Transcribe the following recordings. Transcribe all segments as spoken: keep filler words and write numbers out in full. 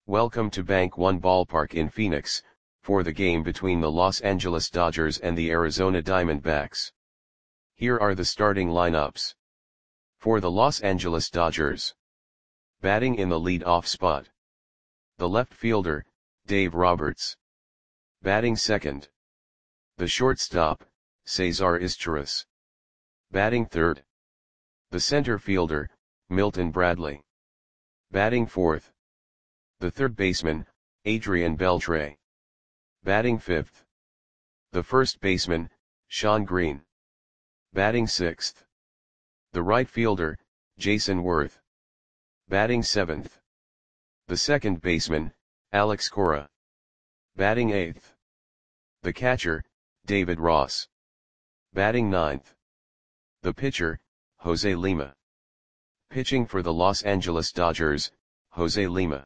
Welcome to Bank One Ballpark in Phoenix, for the game between the Los Angeles Dodgers and the Arizona Diamondbacks. Here are the starting lineups. For the Los Angeles Dodgers. Batting in the lead-off spot. The left fielder, Dave Roberts. Batting second. The shortstop, Cesar Izturis. Batting third. The center fielder, Milton Bradley. Batting fourth. The third baseman, Adrian Beltre. Batting fifth. The first baseman, Shawn Green. Batting sixth. The right fielder, Jayson Werth. Batting seventh. The second baseman, Alex Cora. Batting eighth. The catcher, David Ross. Batting ninth. The pitcher, Jose Lima. Pitching for the Los Angeles Dodgers, Jose Lima.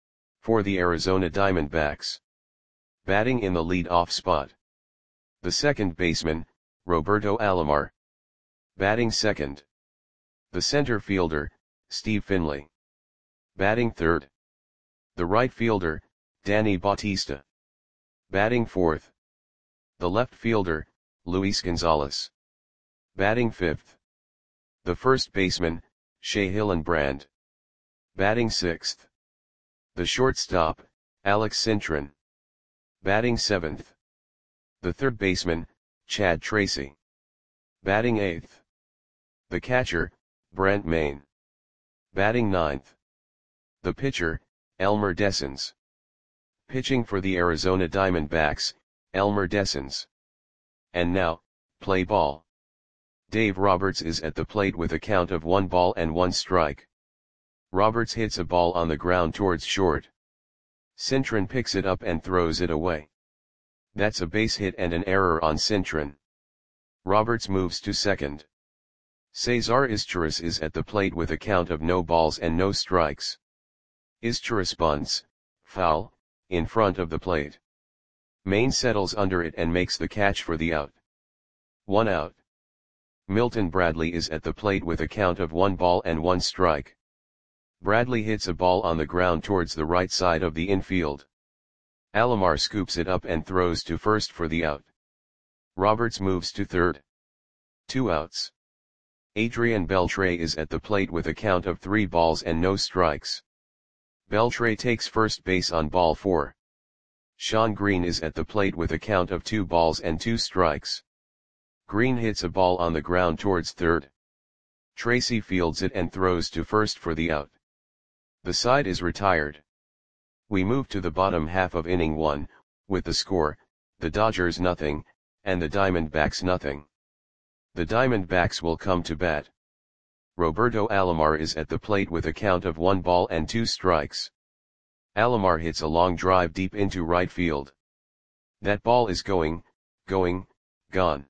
For the Arizona Diamondbacks. Batting in the lead-off spot. The second baseman, Roberto Alomar. Batting second. The center fielder, Steve Finley. Batting third. The right fielder, Danny Bautista. Batting fourth. The left fielder, Luis Gonzalez. Batting fifth. The first baseman, Shea Hillenbrand. Batting sixth. The shortstop, Alex Cintron. Batting seventh. The third baseman, Chad Tracy. Batting eighth. The catcher, Brent Mayne. Batting ninth. The pitcher, Elmer Dessens. Pitching for the Arizona Diamondbacks, Elmer Dessens. And now, play ball. Dave Roberts is at the plate with a count of one ball and one strike. Roberts hits a ball on the ground towards short. Cintron picks it up and throws it away. That's a base hit and an error on Cintron. Roberts moves to second. Cesar Izturis is at the plate with a count of no balls and no strikes. Izturis bunts, foul, in front of the plate. Mayne settles under it and makes the catch for the out. One out. Milton Bradley is at the plate with a count of one ball and one strike. Bradley hits a ball on the ground towards the right side of the infield. Alomar scoops it up and throws to first for the out. Roberts moves to third. Two outs. Adrian Beltre is at the plate with a count of three balls and no strikes. Beltre takes first base on ball four. Shawn Green is at the plate with a count of two balls and two strikes. Green hits a ball on the ground towards third. Tracy fields it and throws to first for the out. The side is retired. We move to the bottom half of inning one, with the score, the Dodgers nothing, and the Diamondbacks nothing. The Diamondbacks will come to bat. Roberto Alomar is at the plate with a count of one ball and two strikes. Alomar hits a long drive deep into right field. That ball is going, going, gone.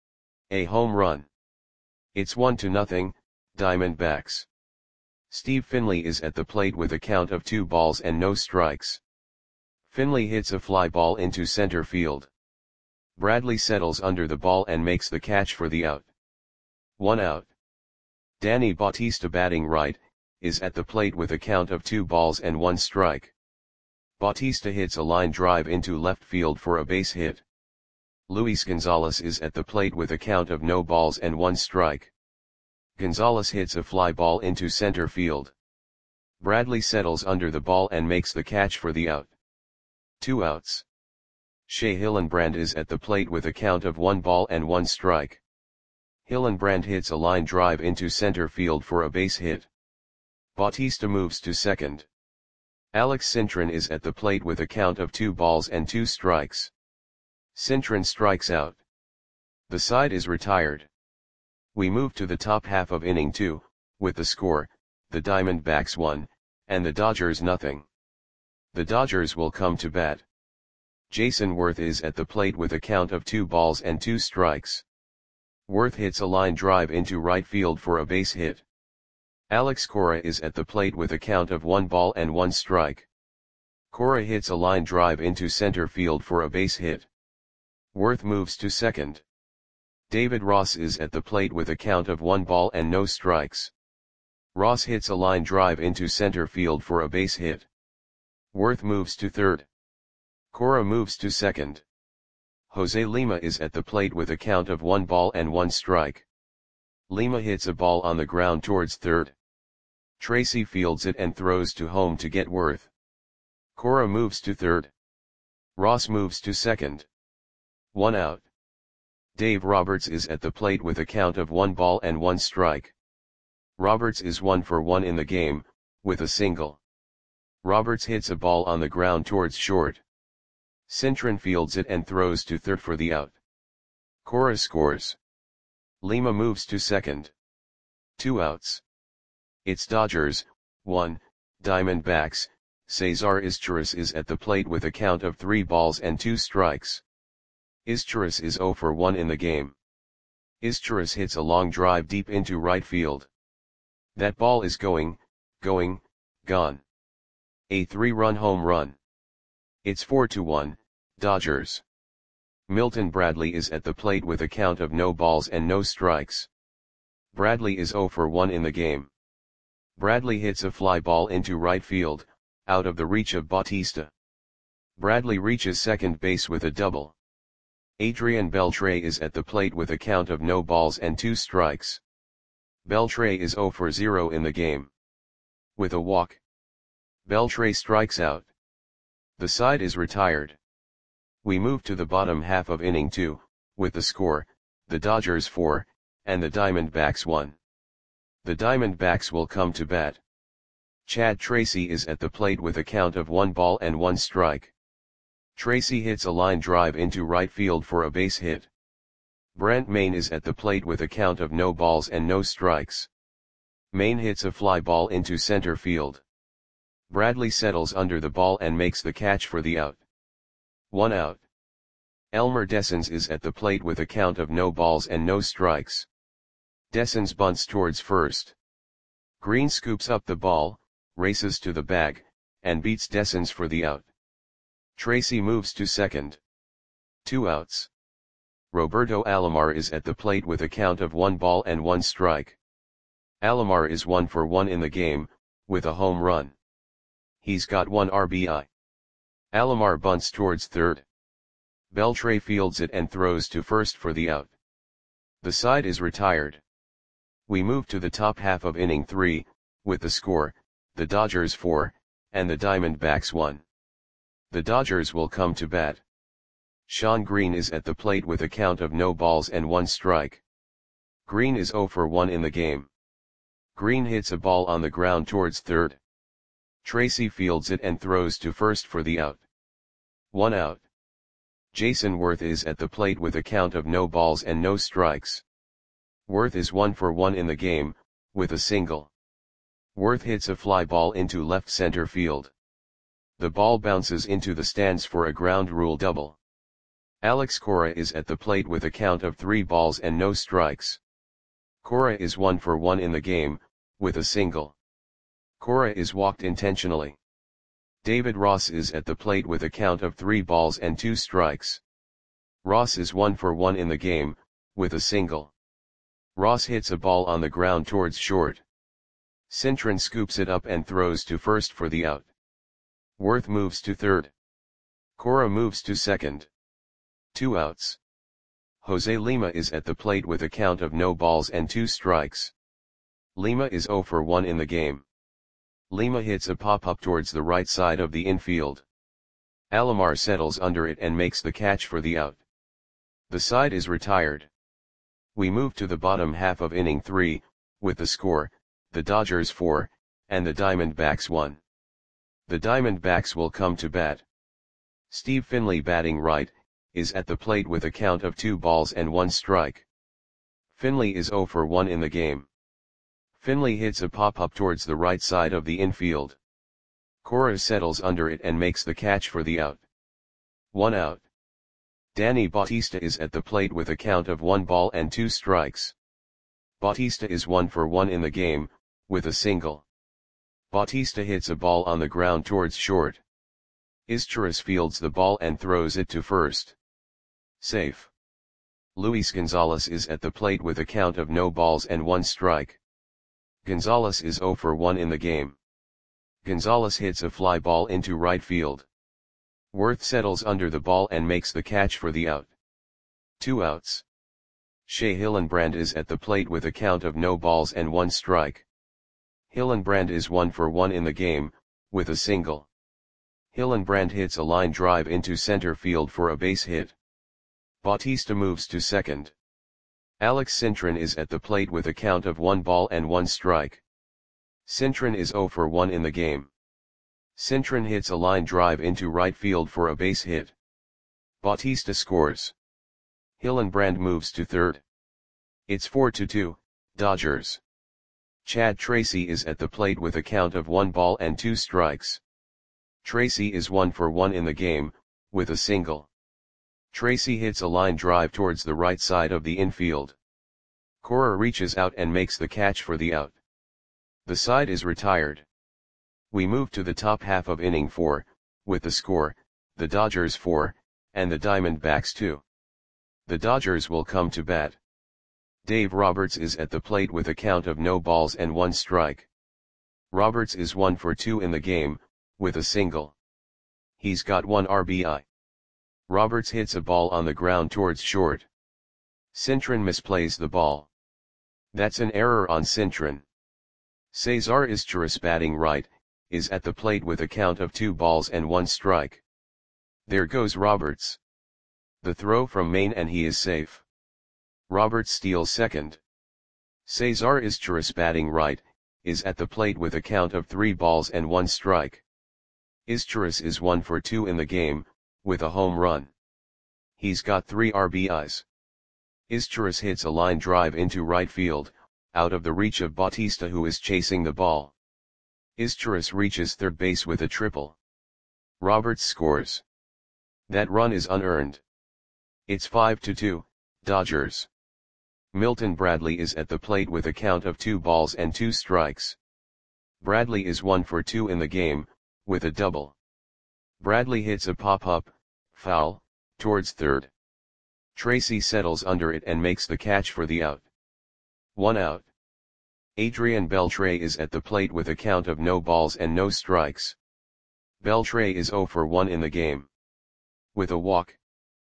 A home run. It's one to nothing, Diamondbacks. Steve Finley is at the plate with a count of two balls and no strikes. Finley hits a fly ball into center field. Bradley settles under the ball and makes the catch for the out. One out. Danny Bautista, batting right, is at the plate with a count of two balls and one strike. Bautista hits a line drive into left field for a base hit. Luis Gonzalez is at the plate with a count of no balls and one strike. Gonzalez hits a fly ball into center field. Bradley settles under the ball and makes the catch for the out. Two outs. Shea Hillenbrand is at the plate with a count of one ball and one strike. Hillenbrand hits a line drive into center field for a base hit. Bautista moves to second. Alex Cintron is at the plate with a count of two balls and two strikes. Cintron strikes out. The side is retired. We move to the top half of inning two, with the score, the Diamondbacks one, and the Dodgers nothing. The Dodgers will come to bat. Jayson Werth is at the plate with a count of two balls and two strikes. Werth hits a line drive into right field for a base hit. Alex Cora is at the plate with a count of one ball and one strike. Cora hits a line drive into center field for a base hit. Werth moves to second. David Ross is at the plate with a count of one ball and no strikes. Ross hits a line drive into center field for a base hit. Worth moves to third. Cora moves to second. Jose Lima is at the plate with a count of one ball and one strike. Lima hits a ball on the ground towards third. Tracy fields it and throws to home to get Worth. Cora moves to third. Ross moves to second. One out. Dave Roberts is at the plate with a count of one ball and one strike. Roberts is one for one in the game, with a single. Roberts hits a ball on the ground towards short. Cintron fields it and throws to third for the out. Cora scores. Lima moves to second. Two outs. It's Dodgers, one, Diamondbacks. Cesar Izturis is at the plate with a count of three balls and two strikes. Izturis is zero for one in the game. Izturis hits a long drive deep into right field. That ball is going, going, gone. A three-run home run. It's four to one, Dodgers. Milton Bradley is at the plate with a count of no balls and no strikes. Bradley is zero for one in the game. Bradley hits a fly ball into right field, out of the reach of Bautista. Bradley reaches second base with a double. Adrian Beltre is at the plate with a count of no balls and two strikes. Beltre is zero for zero in the game. With a walk, Beltre strikes out. The side is retired. We move to the bottom half of inning two, with the score, the Dodgers four, and the Diamondbacks one. The Diamondbacks will come to bat. Chad Tracy is at the plate with a count of one ball and one strike. Tracy hits a line drive into right field for a base hit. Brent Mayne is at the plate with a count of no balls and no strikes. Mayne hits a fly ball into center field. Bradley settles under the ball and makes the catch for the out. One out. Elmer Dessens is at the plate with a count of no balls and no strikes. Dessens bunts towards first. Green scoops up the ball, races to the bag, and beats Dessens for the out. Tracy moves to second. Two outs. Roberto Alomar is at the plate with a count of one ball and one strike. Alomar is one for one in the game, with a home run. He's got one R B I. Alomar bunts towards third. Beltre fields it and throws to first for the out. The side is retired. We move to the top half of inning three, with the score, the Dodgers four, and the Diamondbacks one. The Dodgers will come to bat. Sean Green is at the plate with a count of no balls and one strike. Green is zero for one in the game. Green hits a ball on the ground towards third. Tracy fields it and throws to first for the out. One out. Jason Worth is at the plate with a count of no balls and no strikes. Worth is one for one in the game, with a single. Worth hits a fly ball into left center field. The ball bounces into the stands for a ground rule double. Alex Cora is at the plate with a count of three balls and no strikes. Cora is one for one in the game, with a single. Cora is walked intentionally. David Ross is at the plate with a count of three balls and two strikes. Ross is one for one in the game, with a single. Ross hits a ball on the ground towards short. Cintron scoops it up and throws to first for the out. Worth moves to third. Cora moves to second. Two outs. Jose Lima is at the plate with a count of no balls and two strikes. Lima is zero for one in the game. Lima hits a pop-up towards the right side of the infield. Alomar settles under it and makes the catch for the out. The side is retired. We move to the bottom half of inning three, with the score, the Dodgers four, and the Diamondbacks one. The Diamondbacks will come to bat. Steve Finley, batting right, is at the plate with a count of two balls and one strike. Finley is zero for one in the game. Finley hits a pop-up towards the right side of the infield. Cora settles under it and makes the catch for the out. One out. Danny Bautista is at the plate with a count of one ball and two strikes. Bautista is one for one in the game, with a single. Bautista hits a ball on the ground towards short. Izturis fields the ball and throws it to first. Safe. Luis Gonzalez is at the plate with a count of no balls and one strike. Gonzalez is zero for one in the game. Gonzalez hits a fly ball into right field. Worth settles under the ball and makes the catch for the out. Two outs. Shea Hillenbrand is at the plate with a count of no balls and one strike. Hillenbrand is one for one in the game, with a single. Hillenbrand hits a line drive into center field for a base hit. Bautista moves to second. Alex Cintron is at the plate with a count of one ball and one strike. Cintron is zero for one in the game. Cintron hits a line drive into right field for a base hit. Bautista scores. Hillenbrand moves to third. It's four to two, Dodgers. Chad Tracy is at the plate with a count of one ball and two strikes. Tracy is one for one in the game, with a single. Tracy hits a line drive towards the right side of the infield. Cora reaches out and makes the catch for the out. The side is retired. We move to the top half of inning four, with the score, the Dodgers four, and the Diamondbacks two. The Dodgers will come to bat. Dave Roberts is at the plate with a count of no balls and one strike. Roberts is one for two in the game, with a single. He's got one R B I. Roberts hits a ball on the ground towards short. Cintron misplays the ball. That's an error on Cintron. Cesar Izturis, batting right, is at the plate with a count of two balls and one strike. There goes Roberts. The throw from Maine and he is safe. Roberts steals second. Cesar Izturis, batting right, is at the plate with a count of three balls and one strike. Izturis is one for two in the game, with a home run. He's got three R B Is. Izturis hits a line drive into right field, out of the reach of Bautista, who is chasing the ball. Izturis reaches third base with a triple. Roberts scores. That run is unearned. It's five to two, Dodgers. Milton Bradley is at the plate with a count of two balls and two strikes. Bradley is one for two in the game, with a double. Bradley hits a pop-up, foul, towards third. Tracy settles under it and makes the catch for the out. One out. Adrian Beltre is at the plate with a count of no balls and no strikes. Beltre is zero for one in the game. With a walk.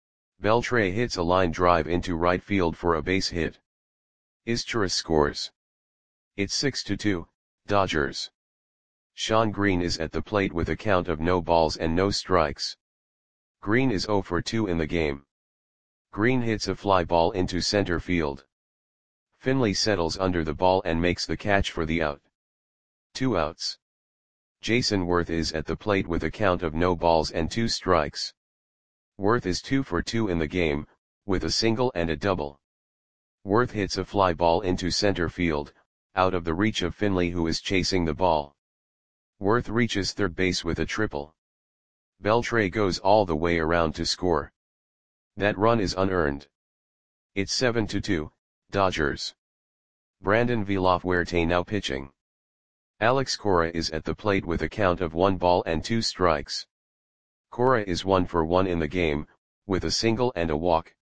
Beltre hits a line drive into right field for a base hit. Izturis scores. It's six to two, Dodgers. Sean Green is at the plate with a count of no balls and no strikes. Green is zero for two in the game. Green hits a fly ball into center field. Finley settles under the ball and makes the catch for the out. Two outs. Jason Worth is at the plate with a count of no balls and two strikes. Worth is two for two in the game, with a single and a double. Worth hits a fly ball into center field, out of the reach of Finley, who is chasing the ball. Worth reaches third base with a triple. Beltre goes all the way around to score. That run is unearned. It's seven to two, Dodgers. Brandon Villafuerte now pitching. Alex Cora is at the plate with a count of one ball and two strikes. Cora is one for one in the game, with a single and a walk.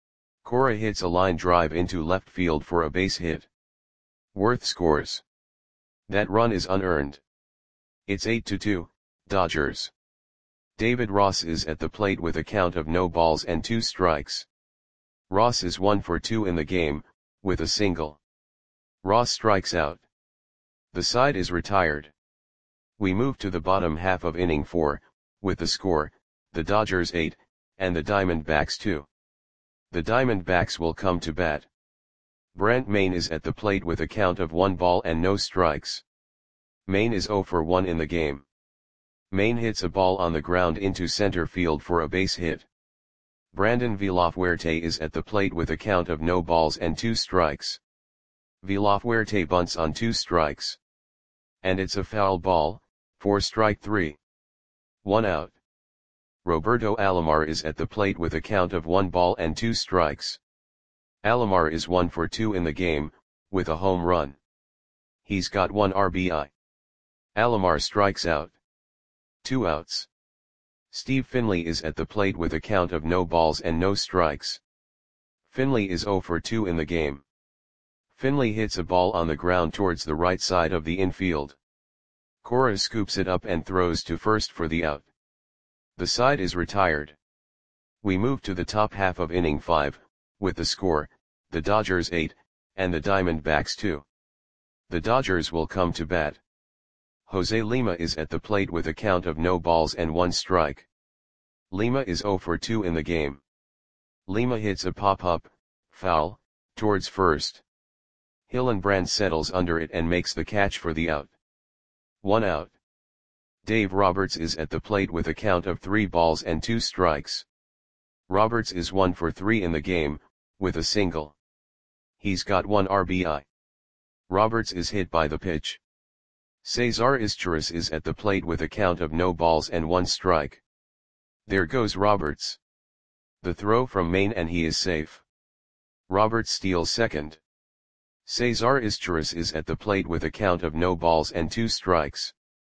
Cora hits a line drive into left field for a base hit. Worth scores. That run is unearned. It's eight to two, Dodgers. David Ross is at the plate with a count of no balls and two strikes. Ross is one for two in the game, with a single. Ross strikes out. The side is retired. We move to the bottom half of inning four, with the score, the Dodgers eight, and the Diamondbacks two. The Diamondbacks will come to bat. Brent Maine is at the plate with a count of one ball and no strikes. Maine is zero for one in the game. Maine hits a ball on the ground into center field for a base hit. Brandon Villafuerte is at the plate with a count of no balls and two strikes. Villafuerte bunts on two strikes. And it's a foul ball, for strike three. One out. Roberto Alomar is at the plate with a count of one ball and two strikes. Alomar is one for two in the game, with a home run. He's got one R B I. Alomar strikes out. Two outs. Steve Finley is at the plate with a count of no balls and no strikes. Finley is zero for two in the game. Finley hits a ball on the ground towards the right side of the infield. Cora scoops it up and throws to first for the out. The side is retired. We move to the top half of inning five, with the score, the Dodgers eight, and the Diamondbacks two. The Dodgers will come to bat. Jose Lima is at the plate with a count of no balls and one strike. Lima is oh for two in the game. Lima hits a pop-up, foul, towards first. Hillenbrand settles under it and makes the catch for the out. One out. Dave Roberts is at the plate with a count of three balls and two strikes. Roberts is one for three in the game, with a single. He's got one R B I. Roberts is hit by the pitch. Cesar Izturis is at the plate with a count of no balls and one strike. There goes Roberts. The throw from Maine and he is safe. Roberts steals second. Cesar Izturis is at the plate with a count of no balls and two strikes.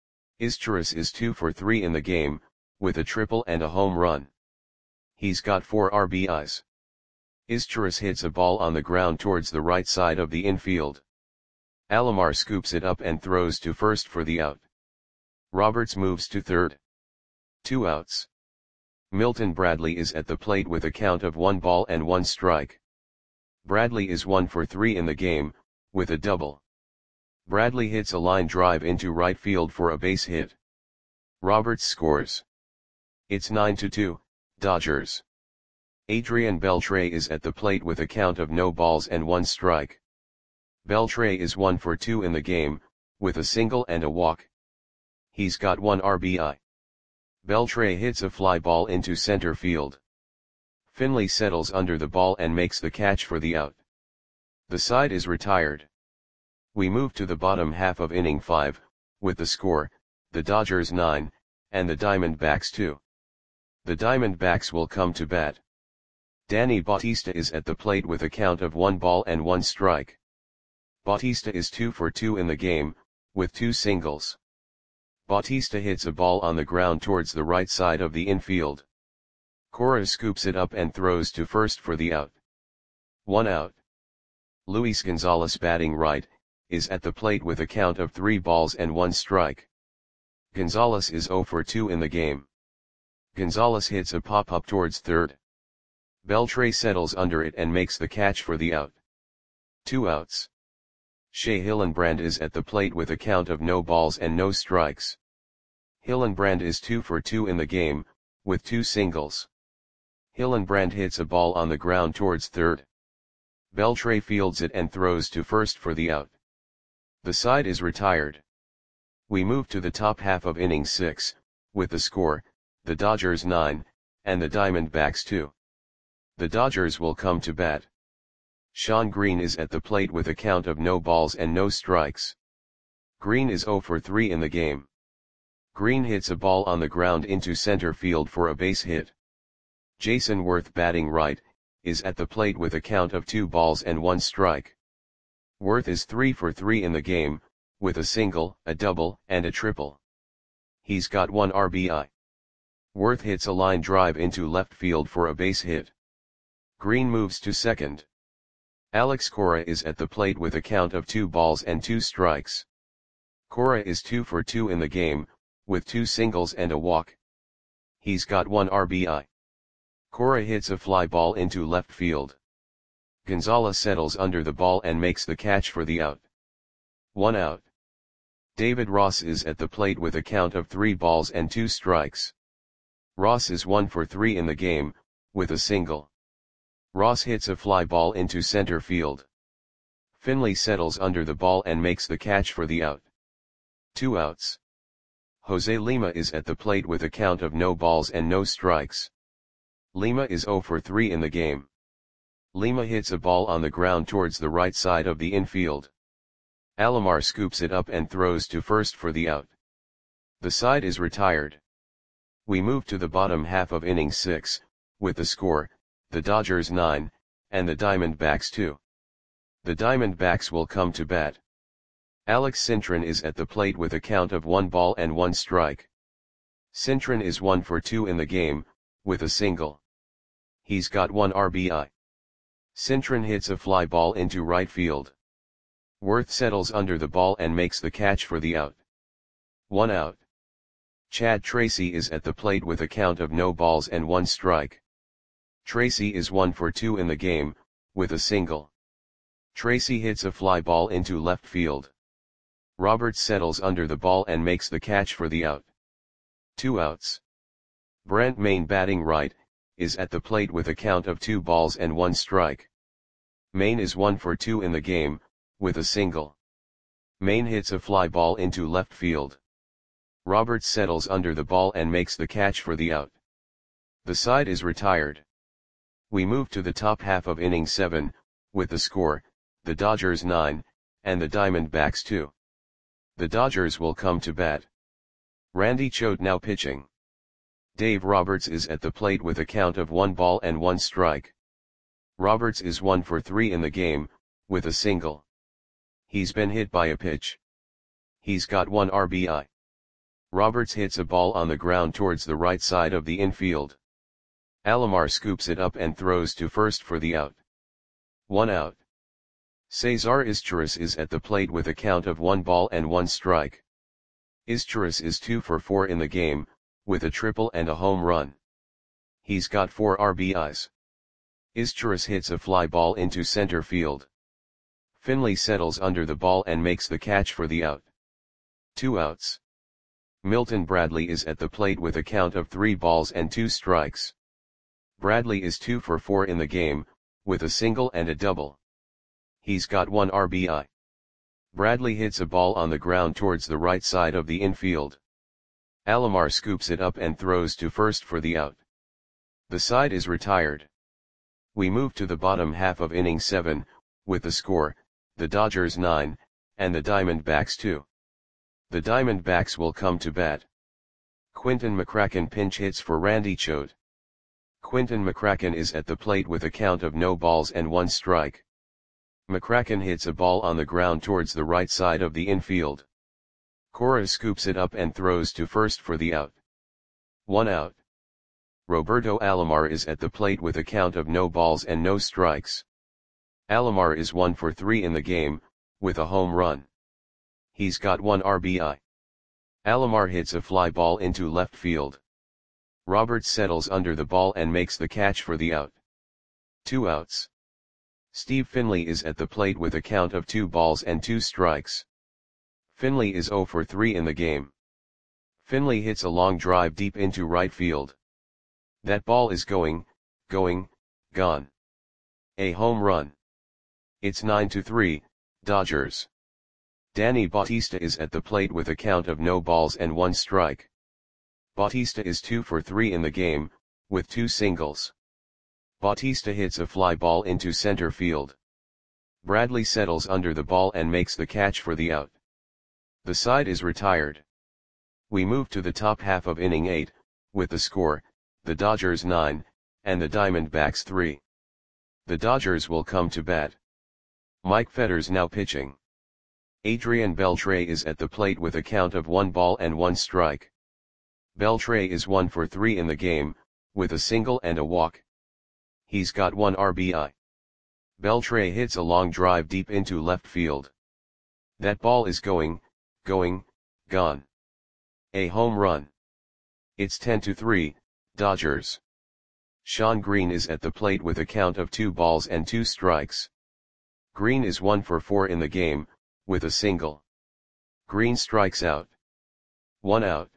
Izturis is two for three in the game, with a triple and a home run. He's got four R B Is. Izturis hits a ball on the ground towards the right side of the infield. Alomar scoops it up and throws to first for the out. Roberts moves to third. Two outs. Milton Bradley is at the plate with a count of one ball and one strike. Bradley is one for three in the game, with a double. Bradley hits a line drive into right field for a base hit. Roberts scores. It's nine to two, Dodgers. Adrian Beltre is at the plate with a count of no balls and one strike. Beltre is one for two in the game, with a single and a walk. He's got one R B I. Beltre hits a fly ball into center field. Finley settles under the ball and makes the catch for the out. The side is retired. We move to the bottom half of inning five, with the score, the Dodgers nine, and the Diamondbacks two. The Diamondbacks will come to bat. Danny Bautista is at the plate with a count of one ball and one strike. Bautista is two for two in the game, with two singles. Bautista hits a ball on the ground towards the right side of the infield. Cora scoops it up and throws to first for the out. One out. Luis Gonzalez, batting right, is at the plate with a count of three balls and one strike. Gonzalez is oh for two in the game. Gonzalez hits a pop-up towards third. Beltre settles under it and makes the catch for the out. Two outs. Shea Hillenbrand is at the plate with a count of no balls and no strikes. Hillenbrand is two for two in the game, with two singles. Hillenbrand hits a ball on the ground towards third. Beltre fields it and throws to first for the out. The side is retired. We move to the top half of inning six, with the score, the Dodgers nine, and the Diamondbacks two. The Dodgers will come to bat. Sean Green is at the plate with a count of no balls and no strikes. Green is oh for three in the game. Green hits a ball on the ground into center field for a base hit. Jason Worth, batting right, is at the plate with a count of two balls and one strike. Worth is three for three in the game, with a single, a double, and a triple. He's got one R B I. Worth hits a line drive into left field for a base hit. Green moves to second. Alex Cora is at the plate with a count of two balls and two strikes. Cora is two for two in the game, with two singles and a walk. He's got one R B I. Cora hits a fly ball into left field. Gonzalez settles under the ball and makes the catch for the out. One out. David Ross is at the plate with a count of three balls and two strikes. Ross is one for three in the game, with a single. Ross hits a fly ball into center field. Finley settles under the ball and makes the catch for the out. Two outs. Jose Lima is at the plate with a count of no balls and no strikes. Lima is oh for three in the game. Lima hits a ball on the ground towards the right side of the infield. Alomar scoops it up and throws to first for the out. The side is retired. We move to the bottom half of inning six, with the score, the Dodgers nine, and the Diamondbacks two. The Diamondbacks will come to bat. Alex Cintron is at the plate with a count of one ball and one strike. Cintron is one for two in the game, with a single. He's got one R B I. Cintron hits a fly ball into right field. Worth settles under the ball and makes the catch for the out. one out. Chad Tracy is at the plate with a count of no balls and one strike. Tracy is one for two in the game, with a single. Tracy hits a fly ball into left field. Roberts settles under the ball and makes the catch for the out. Two outs. Brent Mayne, batting right, is at the plate with a count of two balls and one strike. Mayne is one for two in the game, with a single. Mayne hits a fly ball into left field. Roberts settles under the ball and makes the catch for the out. The side is retired. We move to the top half of inning seven, with the score, the Dodgers nine, and the Diamondbacks two. The Dodgers will come to bat. Randy Choate now pitching. Dave Roberts is at the plate with a count of one ball and one strike. Roberts is one for three in the game, with a single. He's been hit by a pitch. He's got one R B I. Roberts hits a ball on the ground towards the right side of the infield. Alomar scoops it up and throws to first for the out. One out. Cesar Izturis is at the plate with a count of one ball and one strike. Izturis is two for four in the game, with a triple and a home run. He's got four R B Is. Izturis hits a fly ball into center field. Finley settles under the ball and makes the catch for the out. Two outs. Milton Bradley is at the plate with a count of three balls and two strikes. Bradley is two for four in the game, with a single and a double. He's got one R B I. Bradley hits a ball on the ground towards the right side of the infield. Alomar scoops it up and throws to first for the out. The side is retired. We move to the bottom half of inning seven, with the score, the Dodgers nine, and the Diamondbacks two. The Diamondbacks will come to bat. Quinton McCracken pinch hits for Randy Choate. Quinton McCracken is at the plate with a count of no balls and one strike. McCracken hits a ball on the ground towards the right side of the infield. Cora scoops it up and throws to first for the out. One out. Roberto Alomar is at the plate with a count of no balls and no strikes. Alomar is one for three in the game, with a home run. He's got one R B I. Alomar hits a fly ball into left field. Roberts settles under the ball and makes the catch for the out. Two outs. Steve Finley is at the plate with a count of two balls and two strikes. Finley is zero for three in the game. Finley hits a long drive deep into right field. That ball is going, going, gone. A home run. It's nine to three, Dodgers. Danny Bautista is at the plate with a count of no balls and one strike. Bautista is two for three in the game, with two singles. Bautista hits a fly ball into center field. Bradley settles under the ball and makes the catch for the out. The side is retired. We move to the top half of inning eight, with the score, the Dodgers nine, and the Diamondbacks three. The Dodgers will come to bat. Mike Fetters now pitching. Adrian Beltre is at the plate with a count of one ball and one strike. Beltre is one for three in the game, with a single and a walk. He's got one R B I. Beltre hits a long drive deep into left field. That ball is going, going, gone. A home run. It's ten to three, Dodgers. Sean Green is at the plate with a count of two balls and two strikes. Green is one for four in the game, with a single. Green strikes out. One out.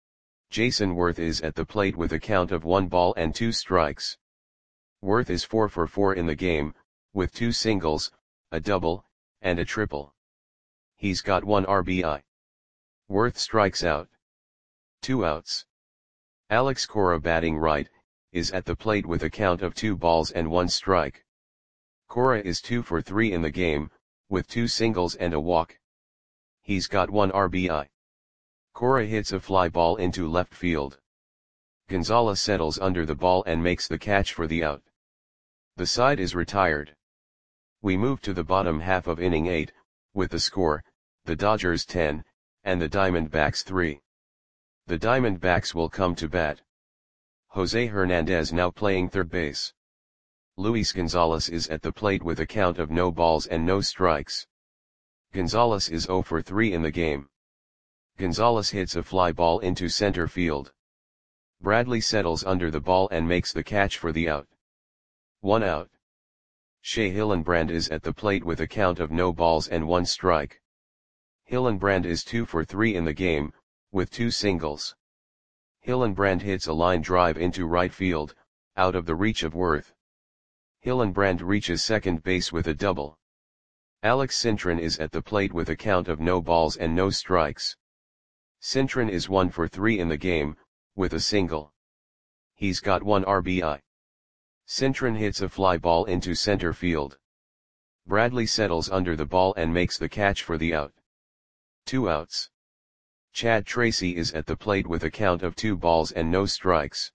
Jason Worth is at the plate with a count of one ball and two strikes. Worth is four for four in the game, with two singles, a double, and a triple. He's got one R B I. Worth strikes out. Two outs. Alex Cora, batting right, is at the plate with a count of two balls and one strike. Cora is two for three in the game, with two singles and a walk. He's got one R B I. Cora hits a fly ball into left field. Gonzalez settles under the ball and makes the catch for the out. The side is retired. We move to the bottom half of inning eight, with the score, the Dodgers ten, and the Diamondbacks three. The Diamondbacks will come to bat. Jose Hernandez now playing third base. Luis Gonzalez is at the plate with a count of no balls and no strikes. Gonzalez is zero for three in the game. Gonzalez hits a fly ball into center field. Bradley settles under the ball and makes the catch for the out. One out. Shea Hillenbrand is at the plate with a count of no balls and one strike. Hillenbrand is two for three in the game, with two singles. Hillenbrand hits a line drive into right field, out of the reach of Worth. Hillenbrand reaches second base with a double. Alex Cintron is at the plate with a count of no balls and no strikes. Cintron is one for three in the game, with a single. He's got one R B I. Cintron hits a fly ball into center field. Bradley settles under the ball and makes the catch for the out. Two outs. Chad Tracy is at the plate with a count of two balls and no strikes.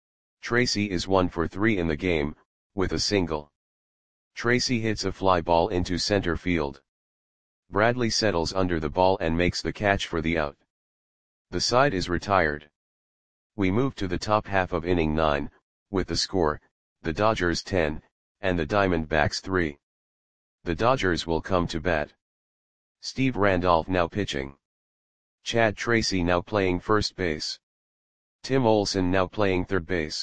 Tracy is one for three in the game, with a single. Tracy hits a fly ball into center field. Bradley settles under the ball and makes the catch for the out. The side is retired. We move to the top half of inning nine, with the score, the Dodgers ten, and the Diamondbacks three. The Dodgers will come to bat. Steve Randolph now pitching. Chad Tracy now playing first base. Tim Olson now playing third base.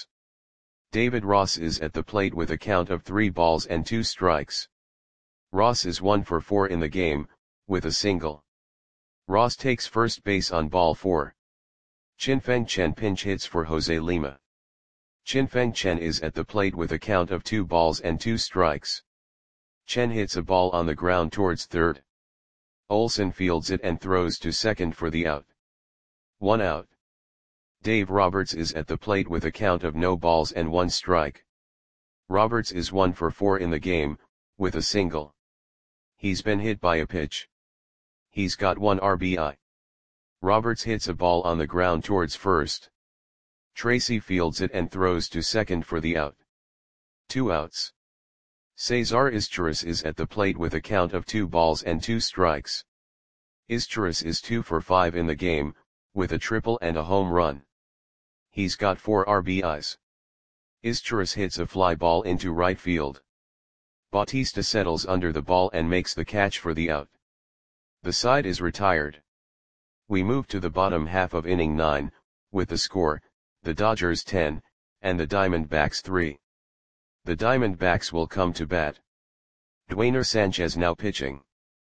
David Ross is at the plate with a count of three balls and two strikes. Ross is one for four in the game, with a single. Ross takes first base on ball four. Chin-Feng Chen pinch hits for Jose Lima. Chin-Feng Chen is at the plate with a count of two balls and two strikes. Chen hits a ball on the ground towards third. Olson fields it and throws to second for the out. One out. Dave Roberts is at the plate with a count of no balls and one strike. Roberts is one for four in the game, with a single. He's been hit by a pitch. He's got one R B I. Roberts hits a ball on the ground towards first. Tracy fields it and throws to second for the out. Two outs. Cesar Izturis is at the plate with a count of two balls and two strikes. Izturis is two for five in the game, with a triple and a home run. He's got four R B Is. Izturis hits a fly ball into right field. Bautista settles under the ball and makes the catch for the out. The side is retired. We move to the bottom half of inning nine, with the score, the Dodgers ten, and the Diamondbacks three. The Diamondbacks will come to bat. Dwayner Sanchez now pitching.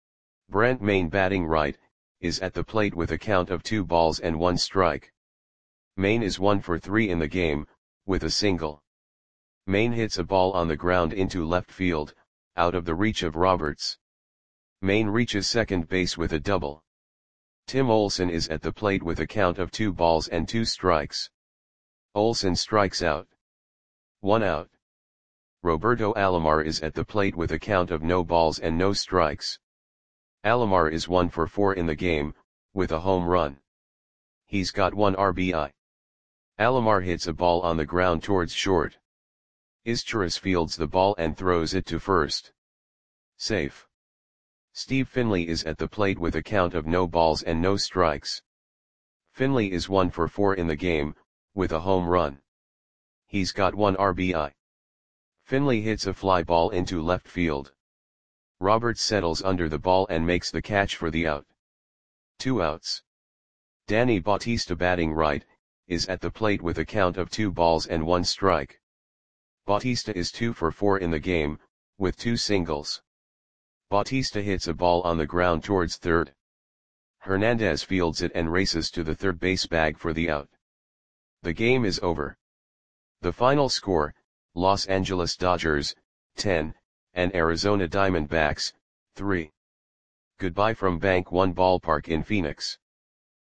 Brent Mayne batting right, is at the plate with a count of two balls and one strike. Mayne is one for three in the game, with a single. Mayne hits a ball on the ground into left field, out of the reach of Roberts. Mayne reaches second base with a double. Tim Olson is at the plate with a count of two balls and two strikes. Olson strikes out. One out. Roberto Alomar is at the plate with a count of no balls and no strikes. Alomar is one for four in the game, with a home run. He's got one R B I. Alomar hits a ball on the ground towards short. Izturis fields the ball and throws it to first. Safe. Steve Finley is at the plate with a count of no balls and no strikes. Finley is one for four in the game, with a home run. He's got one R B I. Finley hits a fly ball into left field. Roberts settles under the ball and makes the catch for the out. Two outs. Danny Bautista batting right, is at the plate with a count of two balls and one strike. Bautista is two for four in the game, with two singles. Bautista hits a ball on the ground towards third. Hernandez fields it and races to the third base bag for the out. The game is over. The final score, Los Angeles Dodgers, ten, and Arizona Diamondbacks, three. Goodbye from Bank One Ballpark in Phoenix.